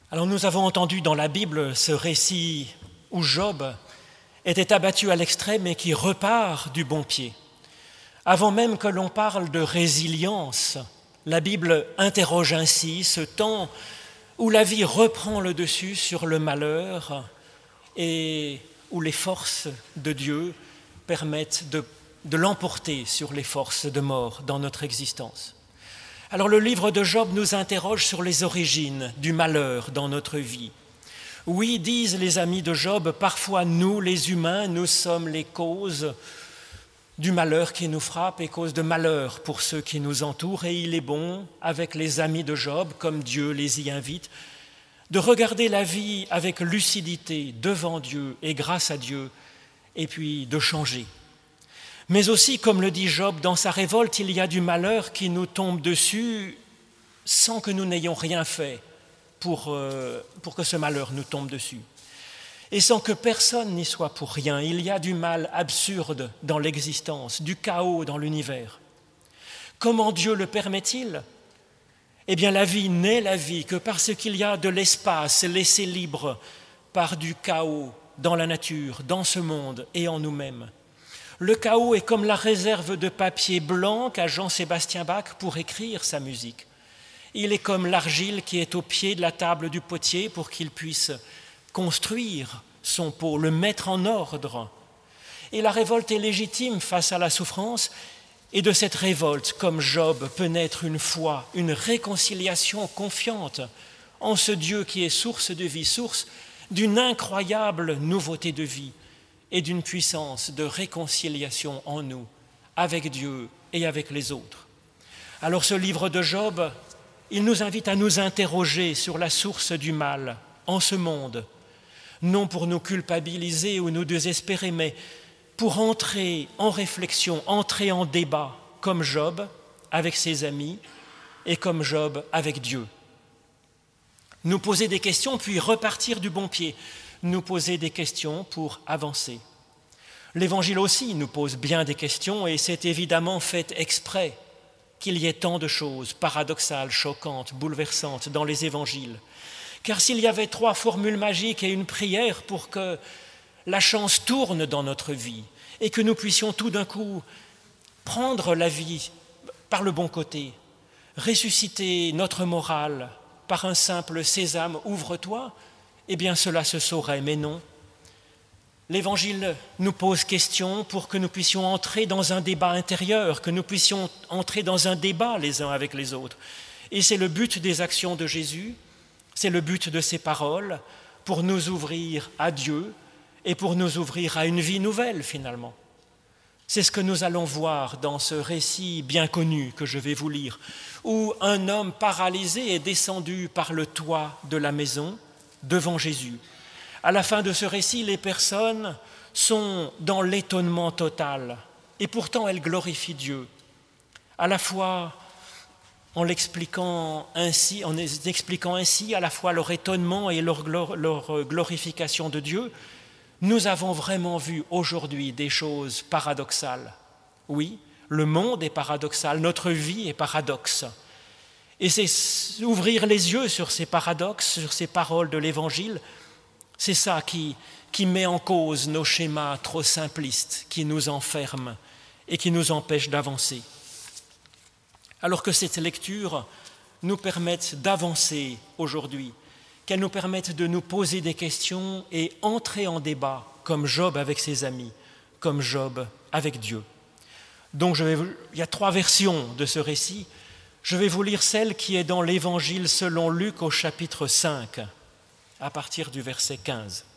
Alors nous avons entendu dans la Bible ce récit où Job était abattu à l'extrême et qui repart du bon pied. Avant même que l'on parle de résilience, la Bible interroge ainsi ce temps où la vie reprend le dessus sur le malheur et où les forces de Dieu permettent de l'emporter sur les forces de mort dans notre existence. Alors le livre de Job nous interroge sur les origines du malheur dans notre vie. Oui, disent les amis de Job, parfois nous, les humains, nous sommes les causes du malheur qui nous frappe et cause de malheur pour ceux qui nous entourent. Et il est bon, avec les amis de Job, comme Dieu les y invite, de regarder la vie avec lucidité devant Dieu et grâce à Dieu, et puis de changer. Mais aussi, comme le dit Job, dans sa révolte, il y a du malheur qui nous tombe dessus sans que nous n'ayons rien fait pour que ce malheur nous tombe dessus. Et sans que personne n'y soit pour rien, il y a du mal absurde dans l'existence, du chaos dans l'univers. Comment Dieu le permet-il ? Eh bien, la vie n'est la vie que parce qu'il y a de l'espace laissé libre par du chaos dans la nature, dans ce monde et en nous-mêmes. Le chaos est comme la réserve de papier blanc qu'a Jean-Sébastien Bach pour écrire sa musique. Il est comme l'argile qui est au pied de la table du potier pour qu'il puisse construire son pot, le mettre en ordre. Et la révolte est légitime face à la souffrance, et de cette révolte, comme Job, peut naître une foi, une réconciliation confiante en ce Dieu qui est source de vie, source d'une incroyable nouveauté de vie et d'une puissance de réconciliation en nous, avec Dieu et avec les autres. Alors ce livre de Job, il nous invite à nous interroger sur la source du mal en ce monde, non pour nous culpabiliser ou nous désespérer, mais pour entrer en réflexion, entrer en débat, comme Job avec ses amis et comme Job avec Dieu. Nous poser des questions, puis repartir du bon pied. Nous poser des questions pour avancer. L'Évangile aussi nous pose bien des questions et c'est évidemment fait exprès qu'il y ait tant de choses paradoxales, choquantes, bouleversantes dans les Évangiles. Car s'il y avait 3 formules magiques et une prière pour que la chance tourne dans notre vie et que nous puissions tout d'un coup prendre la vie par le bon côté, ressusciter notre morale par un simple sésame, ouvre-toi, eh bien cela se saurait, mais non. L'Évangile nous pose question pour que nous puissions entrer dans un débat intérieur, que nous puissions entrer dans un débat les uns avec les autres. Et c'est le but des actions de Jésus, c'est le but de ses paroles, pour nous ouvrir à Dieu et pour nous ouvrir à une vie nouvelle finalement. C'est ce que nous allons voir dans ce récit bien connu que je vais vous lire, où un homme paralysé est descendu par le toit de la maison devant Jésus. À la fin de ce récit, les personnes sont dans l'étonnement total et pourtant elles glorifient Dieu, à la fois en expliquant ainsi à la fois leur étonnement et leur glorification de Dieu. Nous avons vraiment vu aujourd'hui des choses paradoxales. Oui, le monde est paradoxal, notre vie est paradoxe. Et c'est ouvrir les yeux sur ces paradoxes, sur ces paroles de l'Évangile, c'est ça qui met en cause nos schémas trop simplistes, qui nous enferment et qui nous empêchent d'avancer. Alors que cette lecture nous permette d'avancer aujourd'hui, qu'elle nous permette de nous poser des questions et entrer en débat, comme Job avec ses amis, comme Job avec Dieu. Donc il y a 3 versions de ce récit. Je vais vous lire celle qui est dans l'Évangile selon Luc au chapitre 5, à partir du verset 15.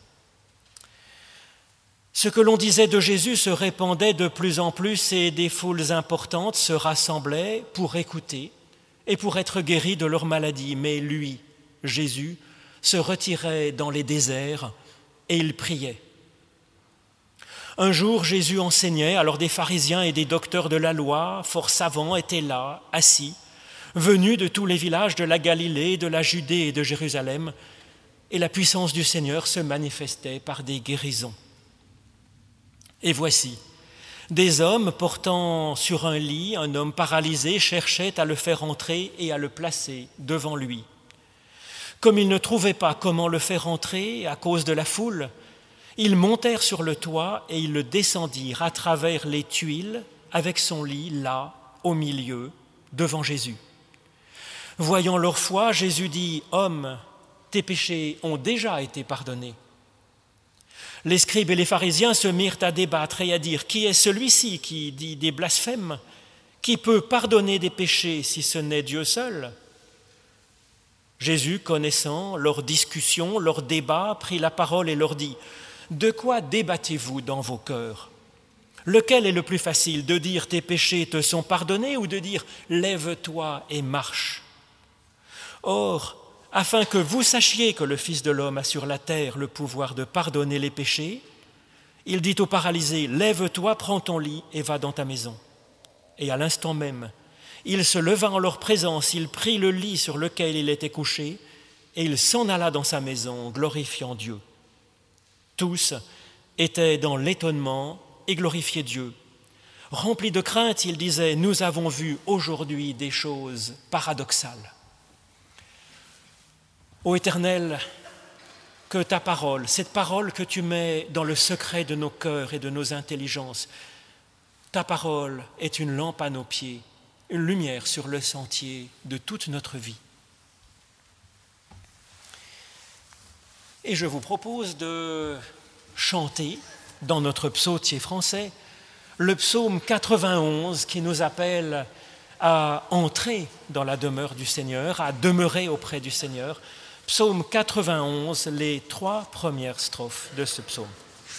Ce que l'on disait de Jésus se répandait de plus en plus et des foules importantes se rassemblaient pour écouter et pour être guéris de leur maladie. Mais lui, Jésus, se retirait dans les déserts et il priait. Un jour, Jésus enseignait, alors des pharisiens et des docteurs de la loi, fort savants, étaient là, assis, venus de tous les villages de la Galilée, de la Judée et de Jérusalem, et la puissance du Seigneur se manifestait par des guérisons. Et voici, des hommes portant sur un lit un homme paralysé cherchaient à le faire entrer et à le placer devant lui. Comme ils ne trouvaient pas comment le faire entrer à cause de la foule, ils montèrent sur le toit et ils le descendirent à travers les tuiles avec son lit là, au milieu, devant Jésus. Voyant leur foi, Jésus dit « Homme, tes péchés ont déjà été pardonnés. » Les scribes et les pharisiens se mirent à débattre et à dire « Qui est celui-ci qui dit des blasphèmes ? Qui peut pardonner des péchés si ce n'est Dieu seul ?» Jésus, connaissant leur discussion, leur débat, prit la parole et leur dit « De quoi débattez-vous dans vos cœurs ? Lequel est le plus facile, de dire tes péchés te sont pardonnés ou de dire lève-toi et marche ? Or, afin que vous sachiez que le Fils de l'homme a sur la terre le pouvoir de pardonner les péchés, il dit au paralysé, lève-toi, prends ton lit et va dans ta maison. Et à l'instant même, il se leva en leur présence, il prit le lit sur lequel il était couché et il s'en alla dans sa maison, glorifiant Dieu. Tous étaient dans l'étonnement et glorifiaient Dieu. Remplis de crainte, ils disaient, nous avons vu aujourd'hui des choses paradoxales. Ô Éternel, que ta parole, cette parole que tu mets dans le secret de nos cœurs et de nos intelligences, ta parole est une lampe à nos pieds, une lumière sur le sentier de toute notre vie. Et je vous propose de chanter dans notre psautier français le psaume 91 qui nous appelle à entrer dans la demeure du Seigneur, à demeurer auprès du Seigneur. Psaume 91, les 3 premières strophes de ce psaume.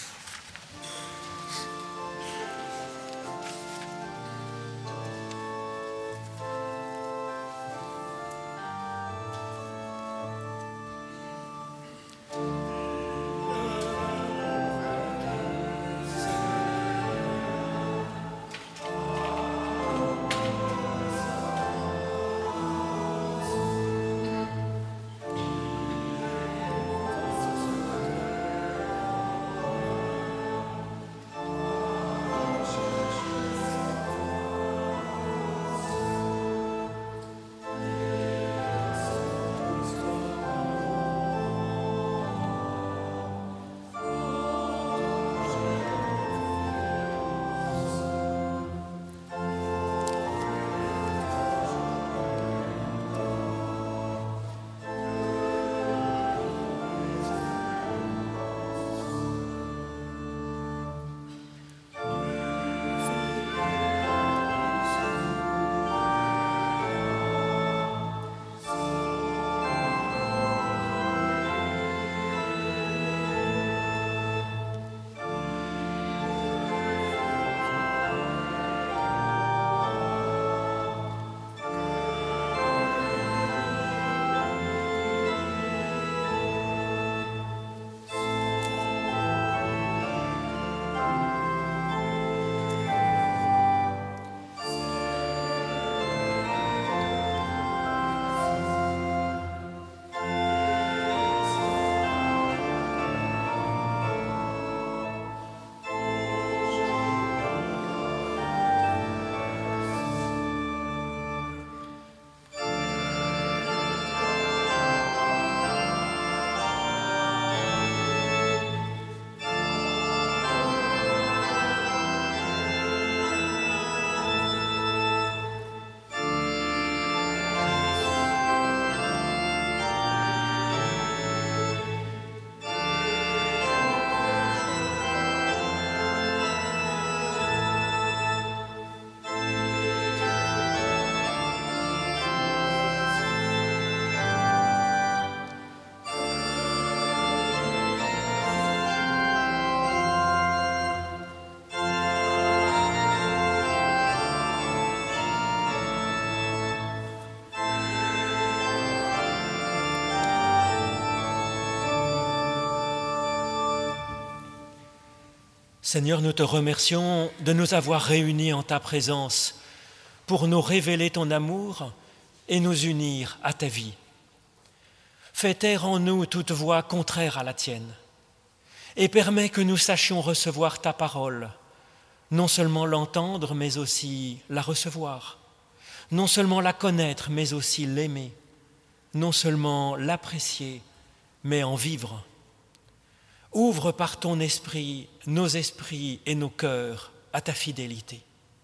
Seigneur, nous te remercions de nous avoir réunis en ta présence pour nous révéler ton amour et nous unir à ta vie. Fais taire en nous toute voix contraire à la tienne et permets que nous sachions recevoir ta parole, non seulement l'entendre, mais aussi la recevoir, non seulement la connaître, mais aussi l'aimer. non seulement l'apprécier, mais en vivre. Ouvre par ton esprit nos esprits et nos cœurs à ta fidélité.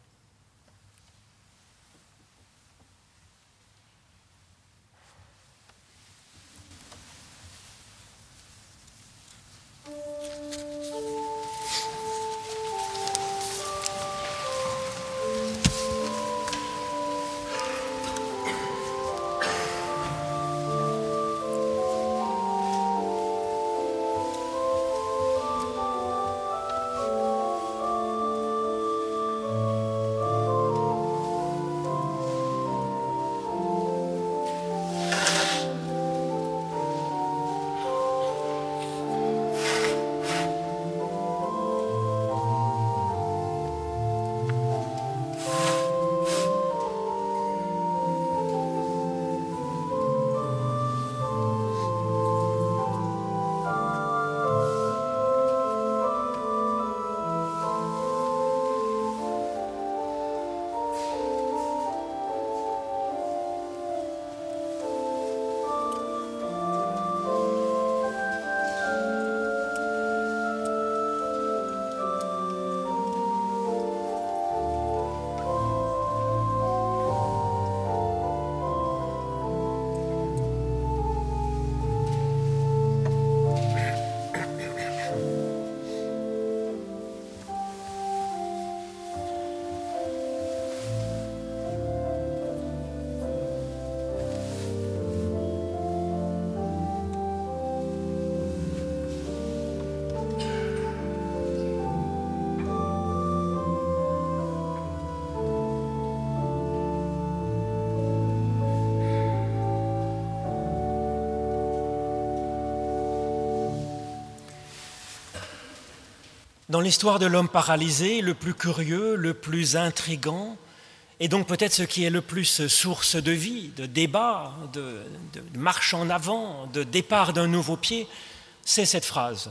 Dans l'histoire de l'homme paralysé, le plus curieux, le plus intrigant, et donc peut-être ce qui est le plus source de vie, de débat, de marche en avant, de départ d'un nouveau pied, c'est cette phrase.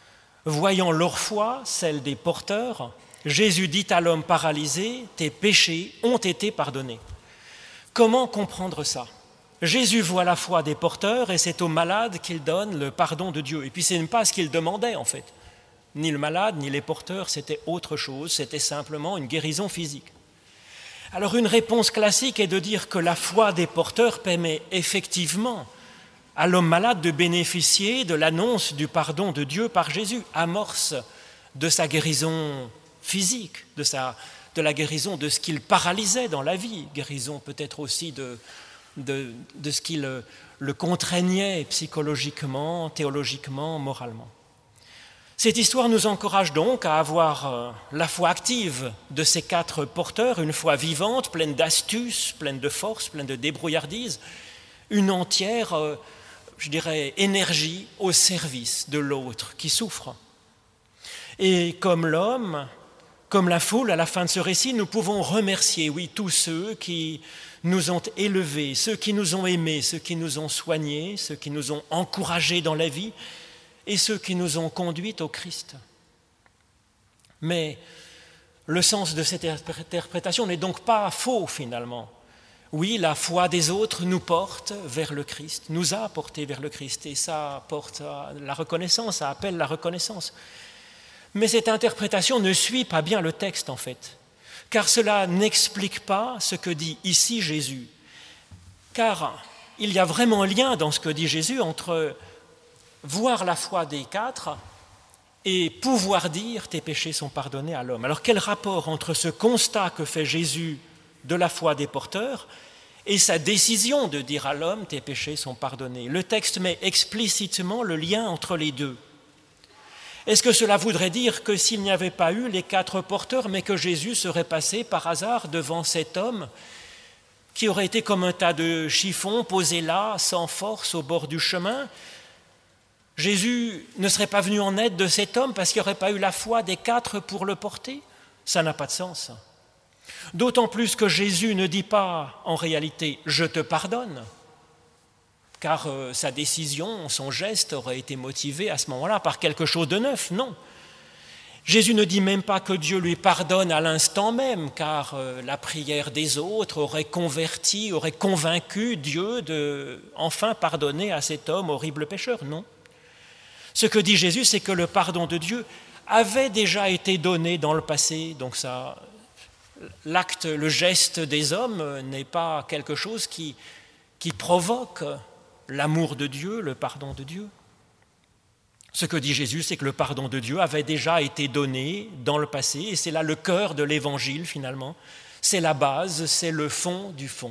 Voyant leur foi, celle des porteurs, Jésus dit à l'homme paralysé, « Tes péchés ont été pardonnés ». Comment comprendre ça ? Jésus voit la foi des porteurs et c'est aux malades qu'il donne le pardon de Dieu. Et puis ce n'est pas ce qu'il demandait en fait. Ni le malade, ni les porteurs, c'était autre chose, c'était simplement une guérison physique. Alors une réponse classique est de dire que la foi des porteurs permet effectivement à l'homme malade de bénéficier de l'annonce du pardon de Dieu par Jésus, amorce de sa guérison physique, de la guérison de ce qu'il paralysait dans la vie, guérison peut-être aussi de ce qui le contraignait psychologiquement, théologiquement, moralement. Cette histoire nous encourage donc à avoir la foi active de ces 4 porteurs, une foi vivante, pleine d'astuce, pleine de force, pleine de débrouillardise, une entière, énergie au service de l'autre qui souffre. Et comme l'homme, comme la foule, à la fin de ce récit, nous pouvons remercier, oui, tous ceux qui nous ont élevés, ceux qui nous ont aimés, ceux qui nous ont soignés, ceux qui nous ont encouragés dans la vie, et ceux qui nous ont conduits au Christ. Mais le sens de cette interprétation n'est donc pas faux finalement. Oui, la foi des autres nous porte vers le Christ, nous a porté vers le Christ, et ça porte la reconnaissance, ça appelle la reconnaissance. Mais cette interprétation ne suit pas bien le texte en fait, car cela n'explique pas ce que dit ici Jésus. Car il y a vraiment un lien dans ce que dit Jésus entre voir la foi des 4 et pouvoir dire « tes péchés sont pardonnés à l'homme ». Alors quel rapport entre ce constat que fait Jésus de la foi des porteurs et sa décision de dire à l'homme « tes péchés sont pardonnés ». Le texte met explicitement le lien entre les deux. Est-ce que cela voudrait dire que s'il n'y avait pas eu les 4 porteurs, mais que Jésus serait passé par hasard devant cet homme qui aurait été comme un tas de chiffons posé là, sans force, au bord du chemin ? Jésus ne serait pas venu en aide de cet homme parce qu'il n'y aurait pas eu la foi des 4 pour le porter ? Ça n'a pas de sens. D'autant plus que Jésus ne dit pas en réalité « je te pardonne », car sa décision, son geste aurait été motivé à ce moment-là par quelque chose de neuf. Non. Jésus ne dit même pas que Dieu lui pardonne à l'instant même, car la prière des autres aurait converti, aurait convaincu Dieu de enfin pardonner à cet homme horrible pécheur. Non. Ce que dit Jésus, c'est que le pardon de Dieu avait déjà été donné dans le passé. Donc ça, l'acte, le geste des hommes n'est pas quelque chose qui provoque l'amour de Dieu, le pardon de Dieu. Ce que dit Jésus, c'est que le pardon de Dieu avait déjà été donné dans le passé, et c'est là le cœur de l'Évangile finalement. C'est la base, c'est le fond du fond.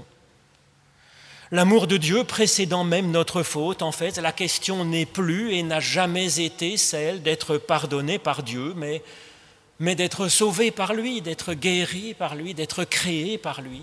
L'amour de Dieu précédant même notre faute, en fait, la question n'est plus et n'a jamais été celle d'être pardonné par Dieu, mais d'être sauvé par lui, d'être guéri par lui, d'être créé par lui.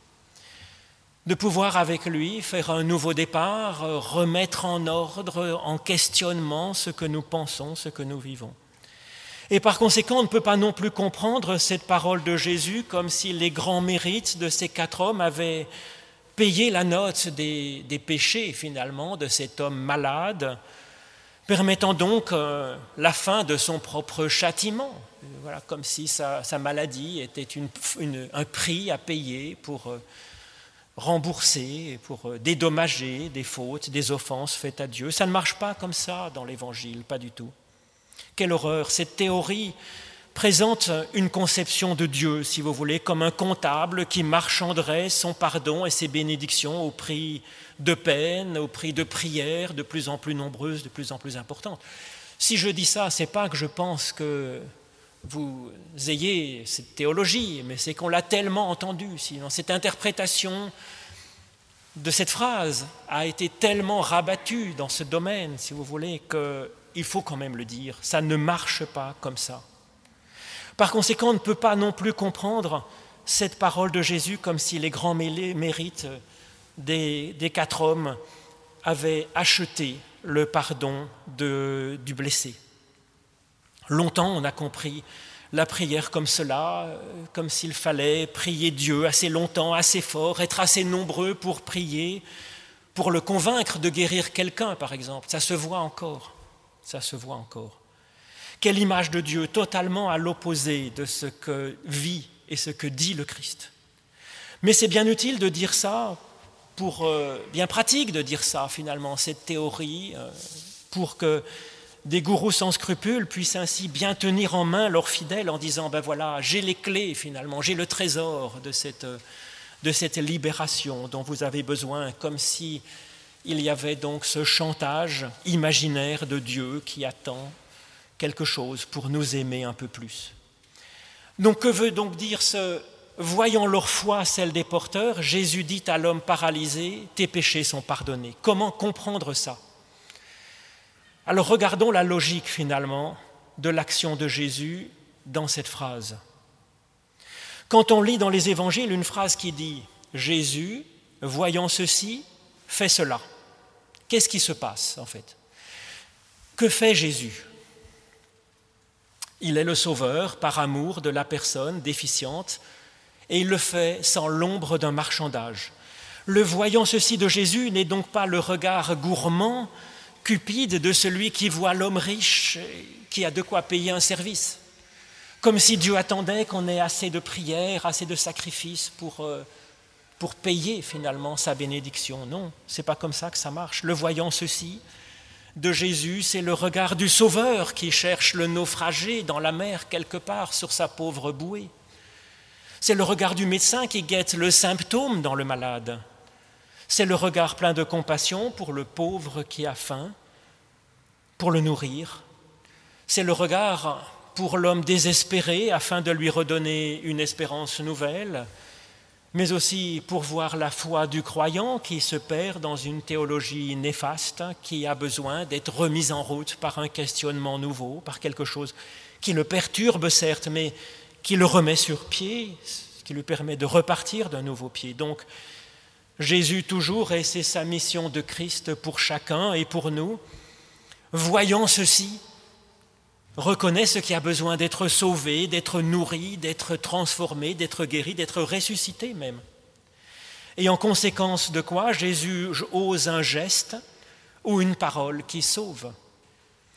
De pouvoir avec lui faire un nouveau départ, remettre en ordre, en questionnement ce que nous pensons, ce que nous vivons. Et par conséquent, on ne peut pas non plus comprendre cette parole de Jésus comme si les grands mérites de ces 4 hommes avaient payé la note des péchés finalement de cet homme malade, permettant donc la fin de son propre châtiment. Voilà, comme si sa maladie était un prix à payer pour rembourser, pour dédommager des fautes, des offenses faites à Dieu. Ça ne marche pas comme ça dans l'Évangile, pas du tout. Quelle horreur! Cette théorie présente une conception de Dieu, si vous voulez, comme un comptable qui marchanderait son pardon et ses bénédictions au prix de peines, au prix de prières de plus en plus nombreuses, de plus en plus importantes. Si je dis ça, ce n'est pas que je pense que vous ayez cette théologie, mais c'est qu'on l'a tellement entendue. Sinon, cette interprétation de cette phrase a été tellement rabattue dans ce domaine, si vous voulez, qu'il faut quand même le dire. Ça ne marche pas comme ça. Par conséquent, on ne peut pas non plus comprendre cette parole de Jésus comme si les grands mérites des 4 hommes avaient acheté le pardon du blessé. Longtemps, on a compris la prière comme cela, comme s'il fallait prier Dieu assez longtemps, assez fort, être assez nombreux pour prier, pour le convaincre de guérir quelqu'un, par exemple. Ça se voit encore. Ça se voit encore. Quelle image de Dieu totalement à l'opposé de ce que vit et ce que dit le Christ. Mais c'est bien utile de dire ça, bien pratique de dire ça finalement, cette théorie, pour que des gourous sans scrupules puissent ainsi bien tenir en main leurs fidèles en disant, ben voilà, j'ai les clés finalement, j'ai le trésor de cette libération dont vous avez besoin, comme si il y avait donc ce chantage imaginaire de Dieu qui attend quelque chose pour nous aimer un peu plus. Donc que veut donc dire ce « voyant leur foi, celle des porteurs », Jésus dit à l'homme paralysé « tes péchés sont pardonnés ». Comment comprendre ça ? Alors regardons la logique finalement de l'action de Jésus dans cette phrase. Quand on lit dans les évangiles une phrase qui dit « Jésus, voyant ceci, fait cela », qu'est-ce qui se passe en fait ? Que fait Jésus ? Il est le sauveur par amour de la personne déficiente et il le fait sans l'ombre d'un marchandage. Le voyant ceci de Jésus n'est donc pas le regard gourmand, cupide de celui qui voit l'homme riche qui a de quoi payer un service. Comme si Dieu attendait qu'on ait assez de prières, assez de sacrifices pour payer finalement sa bénédiction. Non, ce n'est pas comme ça que ça marche. Le voyant ceci de Jésus, c'est le regard du Sauveur qui cherche le naufragé dans la mer quelque part sur sa pauvre bouée. C'est le regard du médecin qui guette le symptôme dans le malade. C'est le regard plein de compassion pour le pauvre qui a faim, pour le nourrir. C'est le regard pour l'homme désespéré afin de lui redonner une espérance nouvelle, mais aussi pour voir la foi du croyant qui se perd dans une théologie néfaste, qui a besoin d'être remise en route par un questionnement nouveau, par quelque chose qui le perturbe certes, mais qui le remet sur pied, qui lui permet de repartir d'un nouveau pied. Donc, Jésus toujours, et c'est sa mission de Christ pour chacun et pour nous, voyant ceci, reconnaît ce qui a besoin d'être sauvé, d'être nourri, d'être transformé, d'être guéri, d'être ressuscité même. Et en conséquence de quoi, Jésus ose un geste ou une parole qui sauve.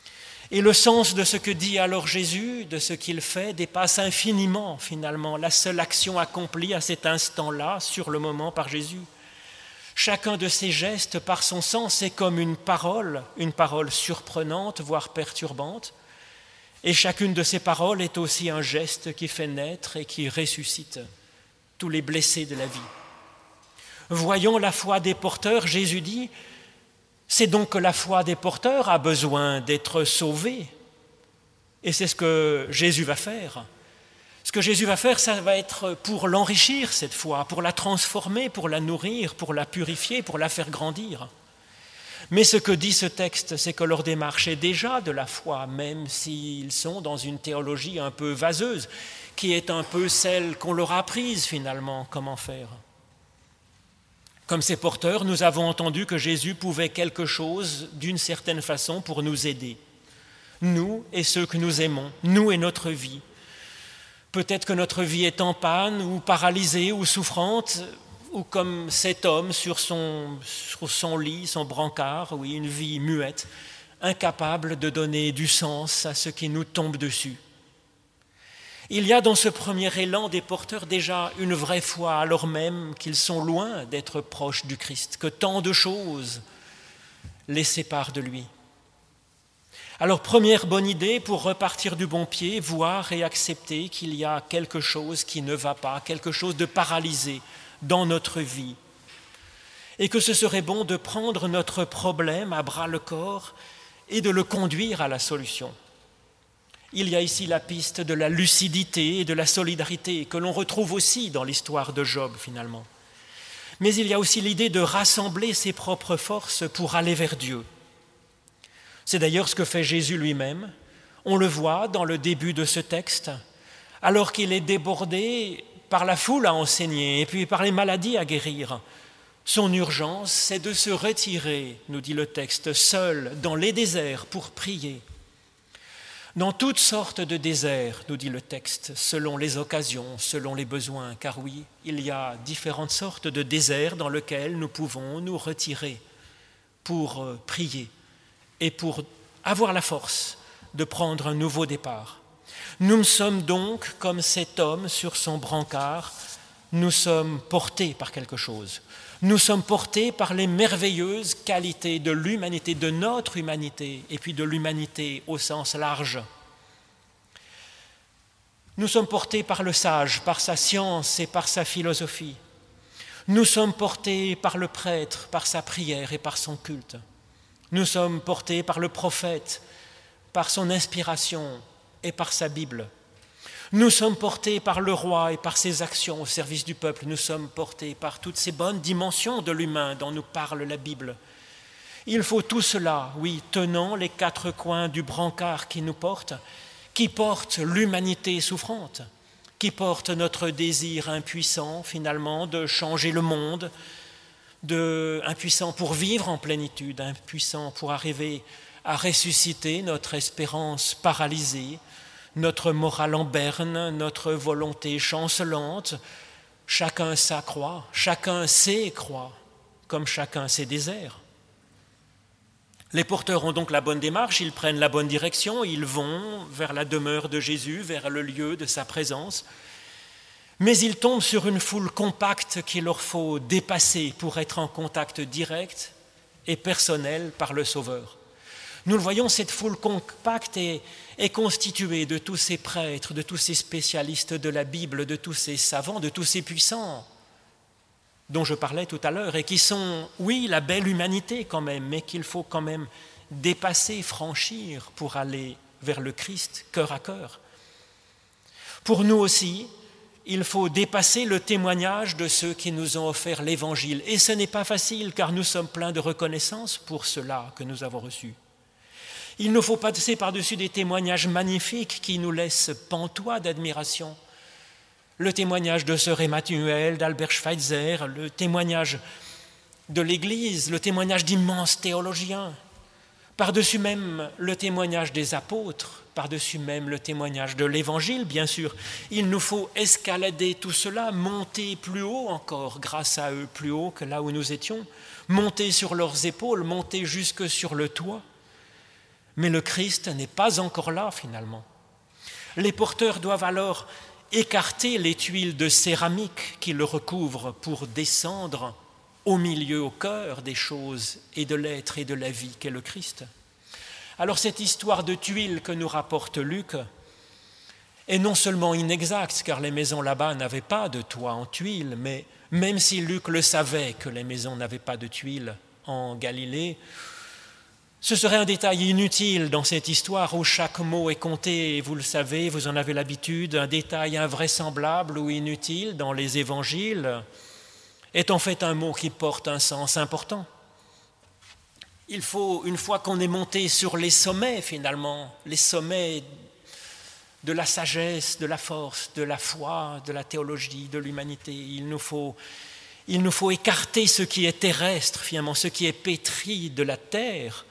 Et le sens de ce que dit alors Jésus, de ce qu'il fait, dépasse infiniment finalement la seule action accomplie à cet instant-là, sur le moment, par Jésus. Chacun de ces gestes, par son sens, est comme une parole surprenante, voire perturbante. Et chacune de ces paroles est aussi un geste qui fait naître et qui ressuscite tous les blessés de la vie. Voyons la foi des porteurs, Jésus dit, c'est donc que la foi des porteurs a besoin d'être sauvée. Et c'est ce que Jésus va faire. Ce que Jésus va faire, ça va être pour l'enrichir, cette foi, pour la transformer, pour la nourrir, pour la purifier, pour la faire grandir. Mais ce que dit ce texte, c'est que leur démarche est déjà de la foi, même s'ils sont dans une théologie un peu vaseuse, qui est un peu celle qu'on leur a apprise finalement, comment faire. Comme ces porteurs, nous avons entendu que Jésus pouvait quelque chose d'une certaine façon pour nous aider. Nous et ceux que nous aimons, nous et notre vie. Peut-être que notre vie est en panne ou paralysée ou souffrante, ou comme cet homme sur son lit, son brancard, oui, une vie muette, incapable de donner du sens à ce qui nous tombe dessus. Il y a dans ce premier élan des porteurs déjà une vraie foi, alors même qu'ils sont loin d'être proches du Christ, que tant de choses les séparent de lui. Alors, première bonne idée pour repartir du bon pied, voir et accepter qu'il y a quelque chose qui ne va pas, quelque chose de paralysé dans notre vie. Et que ce serait bon de prendre notre problème à bras-le-corps et de le conduire à la solution. Il y a ici la piste de la lucidité et de la solidarité que l'on retrouve aussi dans l'histoire de Job finalement. Mais il y a aussi l'idée de rassembler ses propres forces pour aller vers Dieu. C'est d'ailleurs ce que fait Jésus lui-même. On le voit dans le début de ce texte, alors qu'il est débordé par la foule à enseigner et puis par les maladies à guérir. Son urgence, c'est de se retirer, nous dit le texte, seul dans les déserts pour prier. Dans toutes sortes de déserts, nous dit le texte, selon les occasions, selon les besoins, car oui, il y a différentes sortes de déserts dans lesquels nous pouvons nous retirer pour prier et pour avoir la force de prendre un nouveau départ. Nous sommes donc, comme cet homme sur son brancard, nous sommes portés par quelque chose. Nous sommes portés par les merveilleuses qualités de l'humanité, de notre humanité, et puis de l'humanité au sens large. Nous sommes portés par le sage, par sa science et par sa philosophie. Nous sommes portés par le prêtre, par sa prière et par son culte. Nous sommes portés par le prophète, par son inspiration et par sa Bible. Nous sommes portés par le roi et par ses actions au service du peuple. Nous sommes portés par toutes ces bonnes dimensions de l'humain dont nous parle la Bible. Il faut tout cela, oui, tenant les quatre coins du brancard qui nous porte, qui porte l'humanité souffrante, qui porte notre désir impuissant finalement de changer le monde, impuissant pour vivre en plénitude, impuissant pour arriver à ressusciter notre espérance paralysée, notre morale en berne, notre volonté chancelante. Chacun sa croix, chacun ses croix, comme chacun ses déserts. Les porteurs ont donc la bonne démarche, ils prennent la bonne direction, ils vont vers la demeure de Jésus, vers le lieu de sa présence, mais ils tombent sur une foule compacte qu'il leur faut dépasser pour être en contact direct et personnel par le Sauveur. Nous le voyons, cette foule compacte est constituée de tous ces prêtres, de tous ces spécialistes de la Bible, de tous ces savants, de tous ces puissants dont je parlais tout à l'heure et qui sont, oui, la belle humanité quand même, mais qu'il faut quand même dépasser, franchir pour aller vers le Christ cœur à cœur. Pour nous aussi, il faut dépasser le témoignage de ceux qui nous ont offert l'Évangile. Et ce n'est pas facile car nous sommes pleins de reconnaissance pour cela que nous avons reçu. Il nous faut passer par-dessus des témoignages magnifiques qui nous laissent pantois d'admiration. Le témoignage de sœur Emmanuel, d'Albert Schweitzer, le témoignage de l'Église, le témoignage d'immenses théologiens, par-dessus même le témoignage des apôtres, par-dessus même le témoignage de l'Évangile, bien sûr. Il nous faut escalader tout cela, monter plus haut encore, grâce à eux, plus haut que là où nous étions, monter sur leurs épaules, monter jusque sur le toit. Mais le Christ n'est pas encore là finalement. Les porteurs doivent alors écarter les tuiles de céramique qui le recouvrent pour descendre au milieu, au cœur des choses et de l'être et de la vie qu'est le Christ. Alors cette histoire de tuiles que nous rapporte Luc est non seulement inexacte, car les maisons là-bas n'avaient pas de toit en tuiles, mais même si Luc le savait que les maisons n'avaient pas de tuiles en Galilée, ce serait un détail inutile dans cette histoire où chaque mot est compté, et vous le savez, vous en avez l'habitude, un détail invraisemblable ou inutile dans les évangiles est en fait un mot qui porte un sens important. Il faut, une fois qu'on est monté sur les sommets finalement, les sommets de la sagesse, de la force, de la foi, de la théologie, de l'humanité, il nous faut écarter ce qui est terrestre finalement, ce qui est pétri de la terre,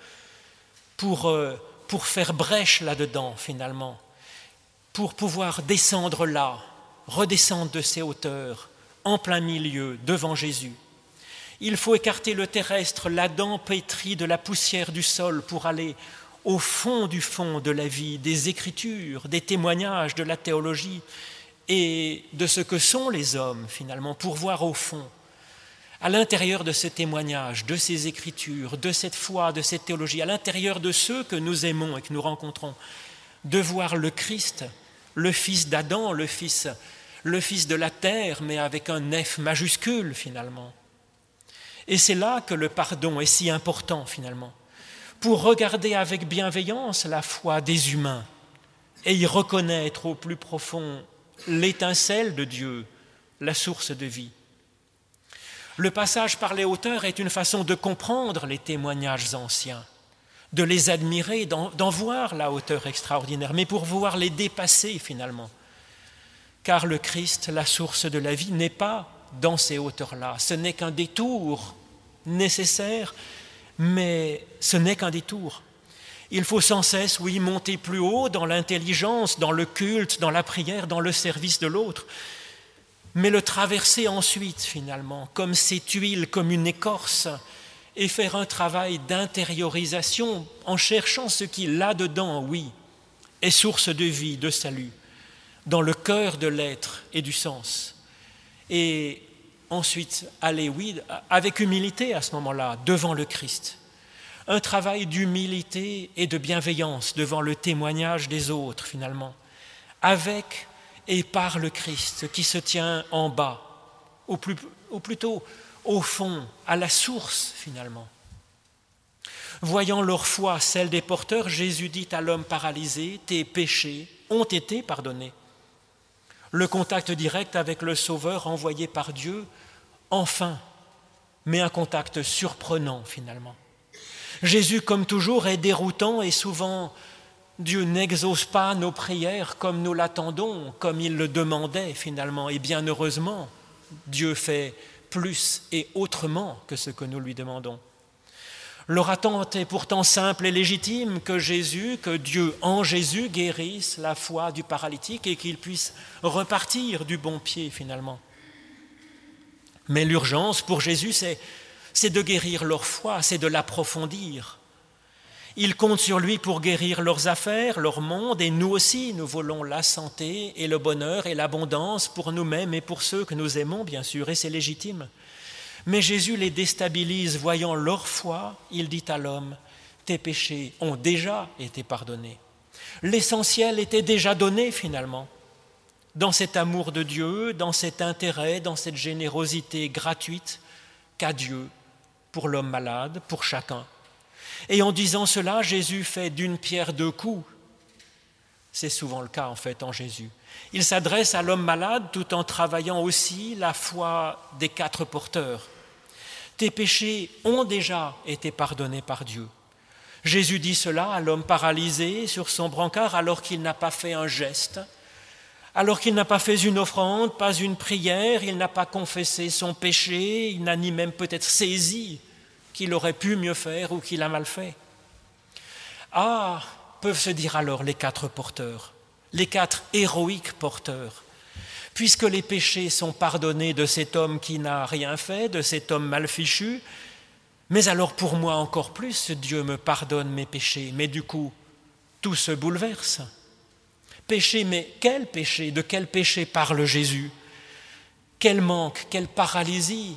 pour faire brèche là-dedans finalement, pour pouvoir descendre là, redescendre de ces hauteurs, en plein milieu, devant Jésus. Il faut écarter le terrestre, la dent pétrie de la poussière du sol pour aller au fond de la vie, des Écritures, des témoignages, de la théologie et de ce que sont les hommes finalement, pour voir au fond. À l'intérieur de ce témoignage, de ces Écritures, de cette foi, de cette théologie, à l'intérieur de ceux que nous aimons et que nous rencontrons, de voir le Christ, le fils d'Adam, le fils de la terre, mais avec un F majuscule finalement. Et c'est là que le pardon est si important finalement, pour regarder avec bienveillance la foi des humains et y reconnaître au plus profond l'étincelle de Dieu, la source de vie. Le passage par les auteurs est une façon de comprendre les témoignages anciens, de les admirer, d'en voir la hauteur extraordinaire, mais pour pouvoir les dépasser finalement. Car le Christ, la source de la vie, n'est pas dans ces hauteurs-là. Ce n'est qu'un détour nécessaire, mais ce n'est qu'un détour. Il faut sans cesse, oui, monter plus haut dans l'intelligence, dans le culte, dans la prière, dans le service de l'autre, mais le traverser ensuite, finalement, comme ces tuiles, comme une écorce, et faire un travail d'intériorisation en cherchant ce qui, là-dedans, oui, est source de vie, de salut, dans le cœur de l'être et du sens. Et ensuite, aller, oui, avec humilité à ce moment-là, devant le Christ. Un travail d'humilité et de bienveillance devant le témoignage des autres, finalement, avec et par le Christ qui se tient en bas, ou plutôt au fond, à la source finalement. Voyant leur foi, celle des porteurs, Jésus dit à l'homme paralysé, « Tes péchés ont été pardonnés. » Le contact direct avec le Sauveur envoyé par Dieu, enfin, mais un contact surprenant finalement. Jésus, comme toujours, est déroutant et souvent Dieu n'exauce pas nos prières comme nous l'attendons, comme il le demandait finalement. Et bien heureusement, Dieu fait plus et autrement que ce que nous lui demandons. Leur attente est pourtant simple et légitime, que Dieu en Jésus guérisse la foi du paralytique et qu'il puisse repartir du bon pied finalement. Mais l'urgence pour Jésus, c'est de guérir leur foi, c'est de l'approfondir. Ils comptent sur lui pour guérir leurs affaires, leur monde, et nous aussi, nous voulons la santé et le bonheur et l'abondance pour nous-mêmes et pour ceux que nous aimons, bien sûr, et c'est légitime. Mais Jésus les déstabilise, voyant leur foi, il dit à l'homme, « Tes péchés ont déjà été pardonnés. » L'essentiel était déjà donné finalement, dans cet amour de Dieu, dans cet intérêt, dans cette générosité gratuite qu'a Dieu pour l'homme malade, pour chacun. Et en disant cela, Jésus fait d'une pierre deux coups. C'est souvent le cas en fait en Jésus. Il s'adresse à l'homme malade tout en travaillant aussi la foi des 4 porteurs. Tes péchés ont déjà été pardonnés par Dieu. Jésus dit cela à l'homme paralysé sur son brancard alors qu'il n'a pas fait un geste, alors qu'il n'a pas fait une offrande, pas une prière, il n'a pas confessé son péché, il n'a ni même peut-être saisi qu'il aurait pu mieux faire ou qu'il a mal fait. Ah, peuvent se dire alors les 4 porteurs, les 4 héroïques porteurs, puisque les péchés sont pardonnés de cet homme qui n'a rien fait, de cet homme mal fichu, Mais alors pour moi encore plus, Dieu me pardonne mes péchés. Mais du coup, tout se bouleverse. Péché, mais quel péché? De quel péché parle Jésus? Quel manque, quelle paralysie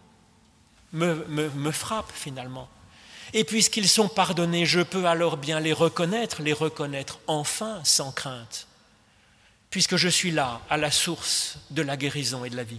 me frappe finalement. Et puisqu'ils sont pardonnés, je peux alors bien les reconnaître enfin sans crainte, puisque je suis là, à la source de la guérison et de la vie.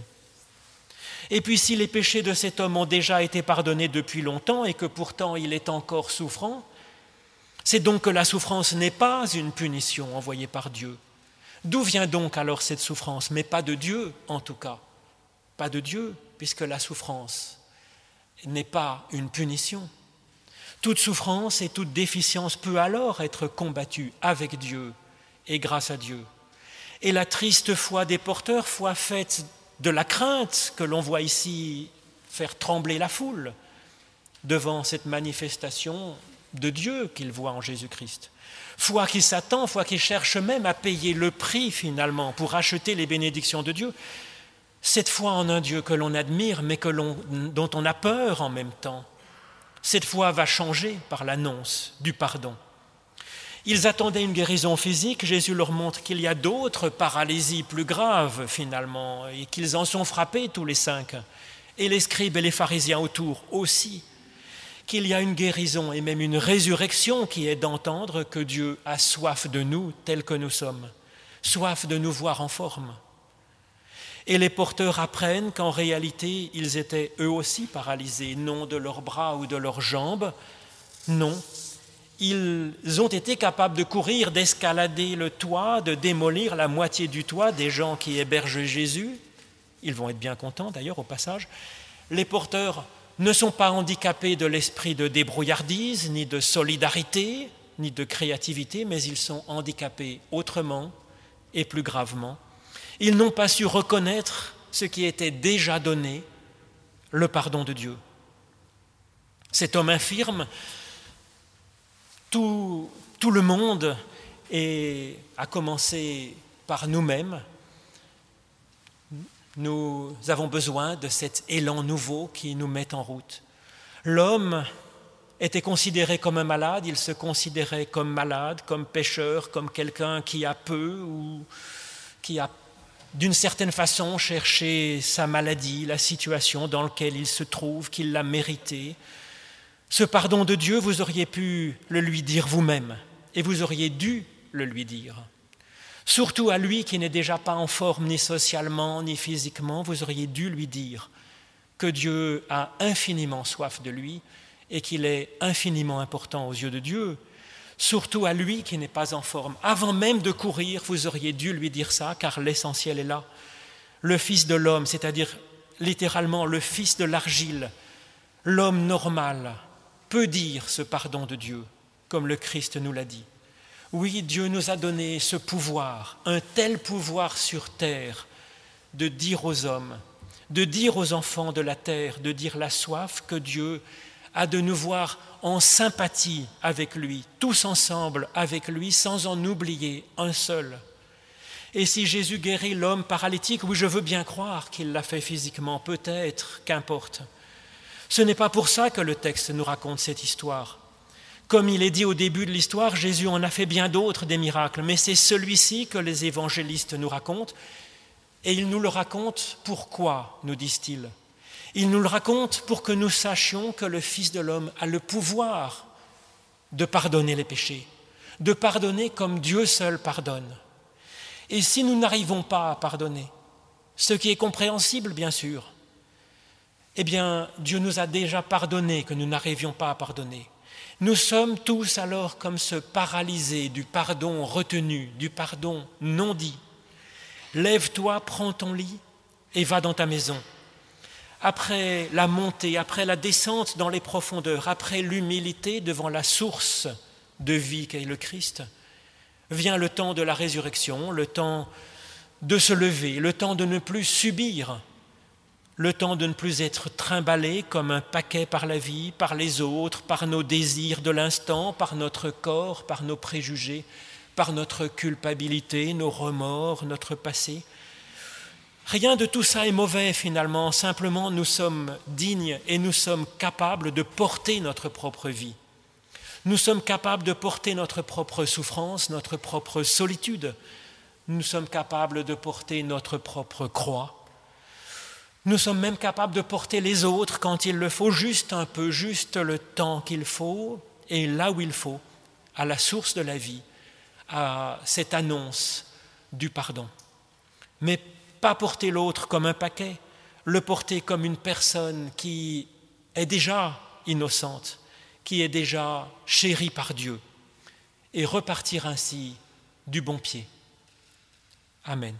Et puis si les péchés de cet homme ont déjà été pardonnés depuis longtemps et que pourtant il est encore souffrant, c'est donc que la souffrance n'est pas une punition envoyée par Dieu. D'où vient donc alors cette souffrance? Mais pas de Dieu en tout cas, pas de Dieu, puisque la souffrance n'est pas une punition. Toute souffrance et toute déficience peut alors être combattue avec Dieu et grâce à Dieu. Et la triste foi des porteurs, foi faite de la crainte que l'on voit ici faire trembler la foule devant cette manifestation de Dieu qu'ils voient en Jésus-Christ. Foi qui s'attend, foi qui cherche même à payer le prix finalement pour acheter les bénédictions de Dieu. Cette foi en un Dieu que l'on admire mais dont on a peur en même temps. Cette foi va changer par l'annonce du pardon. Ils attendaient une guérison physique, Jésus leur montre qu'il y a d'autres paralysies plus graves finalement et qu'ils en sont frappés tous les 5, et les scribes et les pharisiens autour aussi, qu'il y a une guérison et même une résurrection qui est d'entendre que Dieu a soif de nous tels que nous sommes, soif de nous voir en forme. Et les porteurs apprennent qu'en réalité, ils étaient eux aussi paralysés, non de leurs bras ou de leurs jambes, non. Ils ont été capables de courir, d'escalader le toit, de démolir la moitié du toit des gens qui hébergent Jésus. Ils vont être bien contents d'ailleurs au passage. Les porteurs ne sont pas handicapés de l'esprit de débrouillardise, ni de solidarité, ni de créativité, mais ils sont handicapés autrement et plus gravement. Ils n'ont pas su reconnaître ce qui était déjà donné, le pardon de Dieu. Cet homme infirme, tout le monde, et à commencer par nous-mêmes, nous avons besoin de cet élan nouveau qui nous met en route. L'homme était considéré comme un malade, il se considérait comme malade, comme pécheur, comme quelqu'un qui a peu ou qui a d'une certaine façon cherché sa maladie, la situation dans laquelle il se trouve, qu'il l'a mérité. Ce pardon de Dieu, vous auriez pu le lui dire vous-même et vous auriez dû le lui dire. Surtout à lui qui n'est déjà pas en forme ni socialement ni physiquement, vous auriez dû lui dire que Dieu a infiniment soif de lui et qu'il est infiniment important aux yeux de Dieu. Surtout à lui qui n'est pas en forme. Avant même de courir, vous auriez dû lui dire ça, car l'essentiel est là. Le Fils de l'homme, c'est-à-dire littéralement le Fils de l'argile, l'homme normal, peut dire ce pardon de Dieu, comme le Christ nous l'a dit. Oui, Dieu nous a donné ce pouvoir, un tel pouvoir sur terre, de dire aux hommes, de dire aux enfants de la terre, de dire la soif que Dieu a de nous voir en sympathie avec lui, tous ensemble avec lui, sans en oublier un seul. Et si Jésus guérit l'homme paralytique, oui, je veux bien croire qu'il l'a fait physiquement, peut-être, qu'importe. Ce n'est pas pour ça que le texte nous raconte cette histoire. Comme il est dit au début de l'histoire, Jésus en a fait bien d'autres des miracles, mais c'est celui-ci que les évangélistes nous racontent, et ils nous le racontent pourquoi, nous disent-ils. Ils nous le racontent pour que nous sachions que le Fils de l'homme a le pouvoir de pardonner les péchés, de pardonner comme Dieu seul pardonne. Et si nous n'arrivons pas à pardonner, ce qui est compréhensible bien sûr, eh bien Dieu nous a déjà pardonné que nous n'arrivions pas à pardonner. Nous sommes tous alors comme ce paralysé du pardon retenu, du pardon non dit. Lève-toi, prends ton lit et va dans ta maison. Après la montée, après la descente dans les profondeurs, après l'humilité devant la source de vie qu'est le Christ, vient le temps de la résurrection, le temps de se lever, le temps de ne plus subir, le temps de ne plus être trimballé comme un paquet par la vie, par les autres, par nos désirs de l'instant, par notre corps, par nos préjugés, par notre culpabilité, nos remords, notre passé. Rien de tout ça est mauvais finalement, simplement nous sommes dignes et nous sommes capables de porter notre propre vie. Nous sommes capables de porter notre propre souffrance, notre propre solitude. Nous sommes capables de porter notre propre croix. Nous sommes même capables de porter les autres quand il le faut, juste un peu, juste le temps qu'il faut et là où il faut, à la source de la vie, à cette annonce du pardon. Mais pas porter l'autre comme un paquet, le porter comme une personne qui est déjà innocente, qui est déjà chérie par Dieu, et repartir ainsi du bon pied. Amen.